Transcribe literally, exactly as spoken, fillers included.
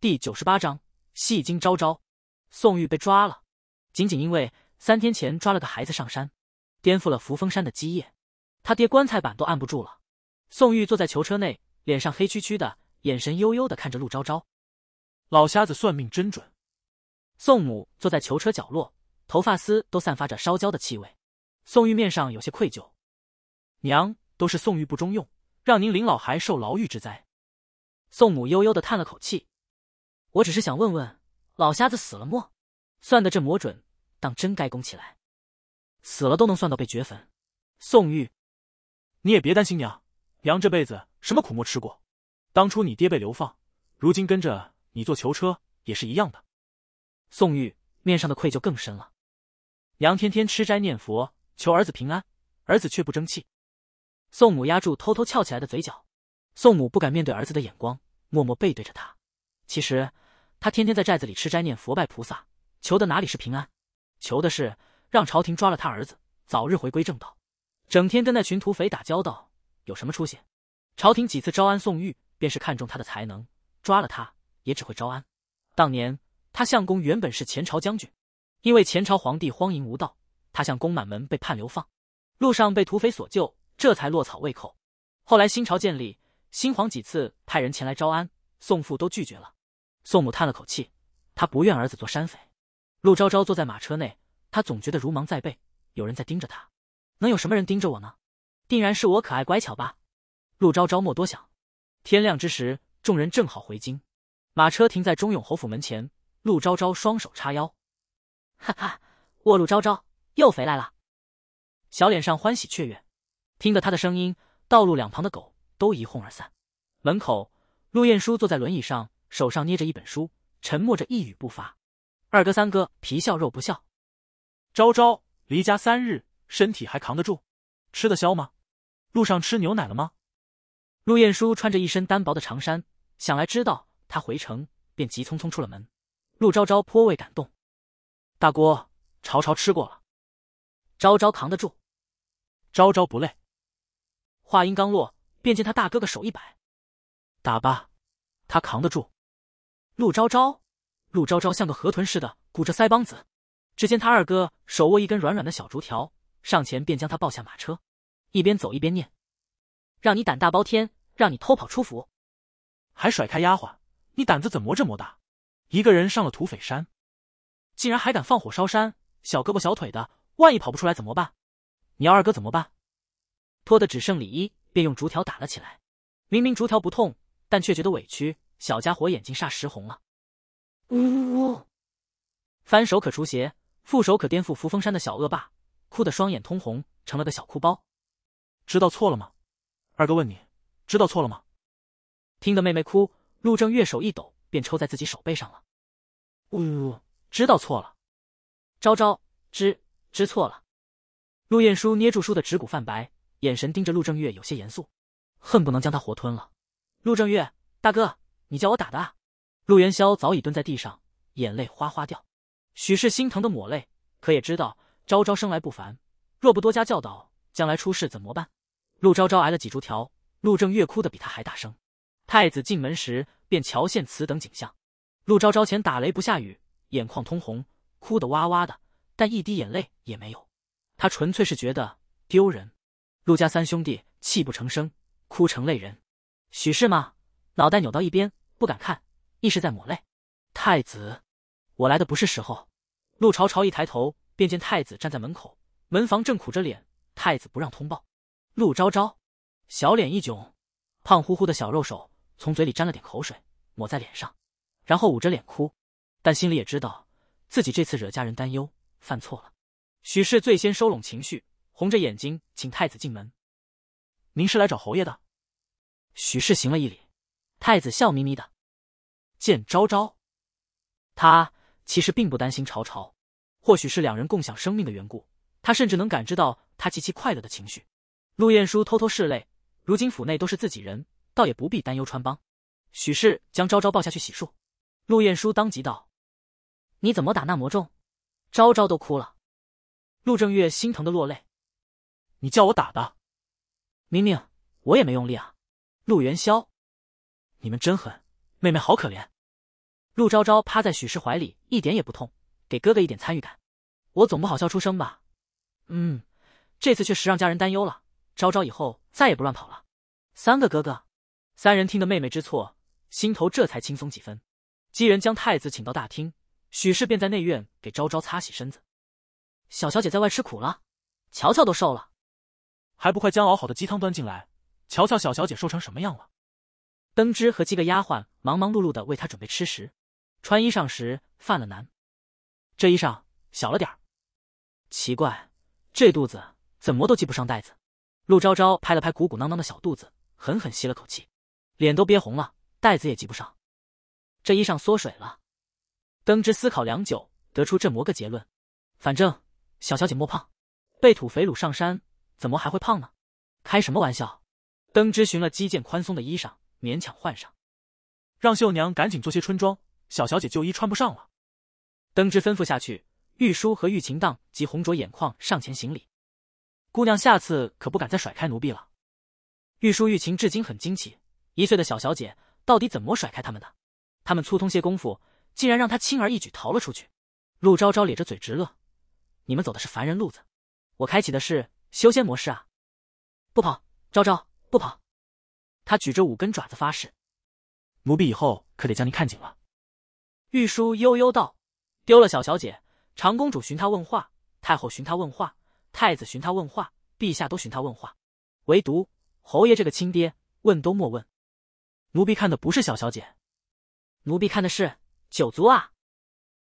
第九十八章戏精昭昭。宋玉被抓了，仅仅因为三天前抓了个孩子上山，颠覆了扶风山的基业，他爹棺材板都按不住了。宋玉坐在囚车内，脸上黑黢黢的，眼神悠悠的看着陆昭昭。 老瞎子算命真准。 宋母坐在囚车角落，头发丝都散发着烧焦的气味。宋玉面上有些愧疚， 娘，都是宋玉不中用，让您领老孩受牢狱之灾。 宋母悠悠的叹了口气，我只是想问问，老瞎子死了么？算的这么准，当真该供起来。死了都能算到被掘坟。宋玉， 你也别担心娘，娘这辈子什么苦没吃过。当初你爹被流放，如今跟着你坐囚车也是一样的。 宋玉面上的愧疚更深了。娘天天吃斋念佛，求儿子平安，儿子却不争气。宋母压住偷偷翘起来的嘴角，宋母不敢面对儿子的眼光，默默背对着他。其实他天天在寨子里吃斋念佛拜菩萨，求的哪里是平安，求的是让朝廷抓了他儿子，早日回归正道。整天跟那群土匪打交道，有什么出息？朝廷几次招安宋玉，便是看中他的才能，抓了他也只会招安。当年他相公原本是前朝将军，因为前朝皇帝荒淫无道，他向宫满门被判流放，路上被土匪所救，这才落草为寇。后来新朝建立，新皇几次派人前来招安，宋父都拒绝了。宋母叹了口气，他不愿儿子做山匪。陆昭昭坐在马车内，他总觉得如芒在背，有人在盯着他。能有什么人盯着我呢？定然是我可爱乖巧吧。陆昭昭莫多想。天亮之时，众人正好回京，马车停在忠永侯府门前，陆昭昭双手叉腰，哈哈，我陆昭昭又回来了，小脸上欢喜雀跃。听得他的声音，道路两旁的狗都一哄而散。门口，陆晏殊坐在轮椅上，手上捏着一本书，沉默着一语不发。二哥三哥皮笑肉不笑。 昭昭离家三日，身体还扛得住，吃得消吗？路上吃牛奶了吗？ 陆晏殊穿着一身单薄的长衫，想来知道他回城，便急匆匆出了门。陆昭昭颇为感动，大锅朝朝吃过了，昭昭扛得住。 昭昭不累。 话音刚落，便见他大哥哥手一摆， 打吧，他扛得住。 陆昭昭，陆昭昭像个河豚似的鼓着腮帮子。只见他二哥手握一根软软的小竹条，上前便将他抱下马车，一边走一边念：让你胆大包天，让你偷跑出府。 还甩开丫鬟，你胆子怎么这么大？一个人上了土匪山， 竟然还敢放火烧山，小胳膊小腿的，万一跑不出来怎么办？你要二哥怎么办？脱得只剩里衣，便用竹条打了起来。明明竹条不痛，但却觉得委屈，小家伙眼睛霎时红了。呜呜呜！翻手可除邪，覆手可颠覆扶风山的小恶霸，哭得双眼通红，成了个小哭包。 知道错了吗？二哥问你，知道错了吗？ 听得妹妹哭，陆正月手一抖，便抽在自己手背上了。呜呜呜！知道错了。昭昭，知知错了。陆晏殊捏住书的指骨泛白，眼神盯着陆正月，有些严肃，恨不能将他活吞了。陆正月，大哥，你叫我打的啊？陆元宵早已蹲在地上，眼泪哗哗掉。许是心疼的抹泪，可也知道昭昭生来不凡，若不多加教导，将来出事怎么办？陆昭昭挨了几竹条，陆正月哭得比他还大声。太子进门时便瞧见此等景象。陆昭昭前打雷不下雨，眼眶通红，哭得哇哇的，但一滴眼泪也没有。他纯粹是觉得丢人。陆家三兄弟泣不成声，哭成泪人。许氏嘛，脑袋扭到一边，不敢看，一时在抹泪。太子，我来的不是时候。陆朝朝一抬头，便见太子站在门口，门房正苦着脸，太子不让通报。陆昭昭小脸一窘，胖乎乎的小肉手从嘴里沾了点口水，抹在脸上，然后捂着脸哭，但心里也知道自己这次惹家人担忧，犯错了。许氏最先收拢情绪，红着眼睛请太子进门。 您是来找侯爷的？ 许氏行了一礼。太子笑眯眯的见昭昭，他其实并不担心朝朝，或许是两人共享生命的缘故，他甚至能感知到他极其快乐的情绪。陆晏殊偷偷拭泪，如今府内都是自己人，倒也不必担忧穿帮。许氏将昭昭抱下去洗漱。陆晏殊当即道：你怎么打那么重？昭昭都哭了。陆正月心疼的落泪。 你叫我打的？ 明明我也没用力啊。陆元宵， 你们真狠，妹妹好可怜。 陆昭昭趴在许氏怀里，一点也不痛，给哥哥一点参与感。我总不好笑出声吧？嗯，这次确实让家人担忧了。昭昭以后再也不乱跑了。三个哥哥，三人听得妹妹知错，心头这才轻松几分。姬人将太子请到大厅，许氏便在内院给昭昭擦洗身子。小小姐在外吃苦了，乔乔都瘦了， 还不快将熬好的鸡汤端进来，瞧瞧小小姐瘦成什么样了。 登之和几个丫鬟忙忙碌碌的为她准备吃食。穿衣裳时犯了难，这衣裳小了点儿。奇怪，这肚子怎么都系不上带子。陆昭昭拍了拍鼓鼓囊囊的小肚子，狠狠吸了口气，脸都憋红了，带子也系不上，这衣裳缩水了。登之思考良久，得出这么个结论：反正小小姐莫胖，被土肥卤上山，怎么还会胖呢？开什么玩笑！登之寻了几件宽松的衣裳，勉强换上， 让绣娘赶紧做些春装，小小姐旧衣穿不上了。 登之吩咐下去，玉书和玉琴荡及红着眼眶上前行礼。姑娘下次可不敢再甩开奴婢了。玉书玉琴至今很惊奇，一岁的小小姐到底怎么甩开他们的？他们粗通些功夫，竟然让她轻而易举逃了出去。陆昭昭咧着嘴直乐，你们走的是凡人路子，我开启的是修仙模式啊！不跑，昭昭不跑！他举着五根爪子发誓， 奴婢以后可得将您看紧了。 玉书悠悠道：丢了小小姐，长公主寻他问话，太后寻他问话，太子寻他问话，陛下都寻他问话，唯独侯爷这个亲爹问都莫问。 奴婢看的不是小小姐， 奴婢看的是九族啊！